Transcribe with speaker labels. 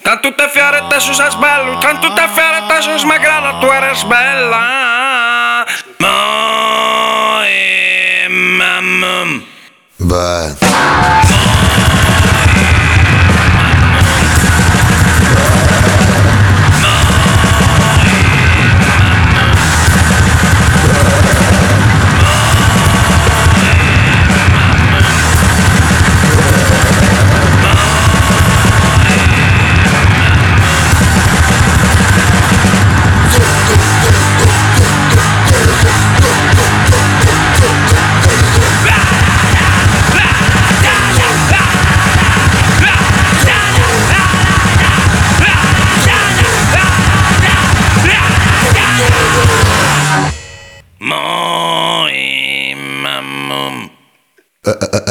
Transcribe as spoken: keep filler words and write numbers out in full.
Speaker 1: Tanto te fiare te sus es bello, tanto te fiare te sus magrana, tu eres bella. Moi, mamma.
Speaker 2: Beh.
Speaker 1: Moi, mamma.
Speaker 2: Uh, uh, uh.